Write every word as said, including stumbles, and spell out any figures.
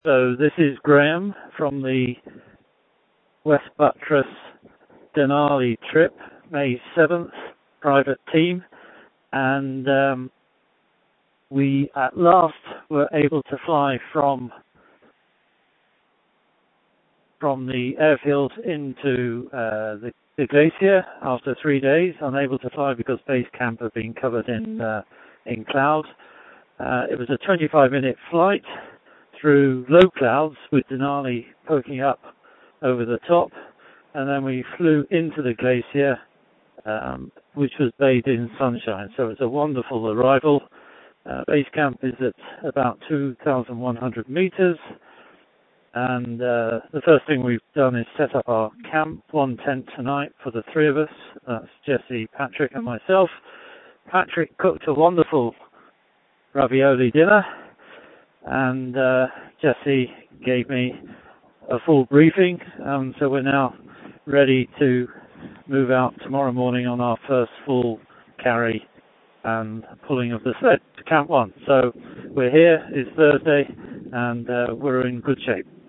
So this is Graham from the West Buttress Denali trip, May seventh, private team, and um, we at last were able to fly from from the airfield into uh, the, the glacier after three days, unable to fly because base camp had been covered in uh, in cloud. Uh, it was a twenty-five minute flight through low clouds with Denali poking up over the top, and then we flew into the glacier, um, which was bathed in sunshine. So it's a wonderful arrival. Uh, base camp is at about two thousand one hundred meters, and uh, the first thing we've done is set up our camp, one tent tonight for the three of us. That's Jesse, Patrick, and myself. Patrick cooked a wonderful ravioli dinner, and uh, Jesse gave me a full briefing, um, so we're now ready to move out tomorrow morning on our first full carry and pulling of the sled to Camp One. So we're here, it's Thursday, and uh, we're in good shape.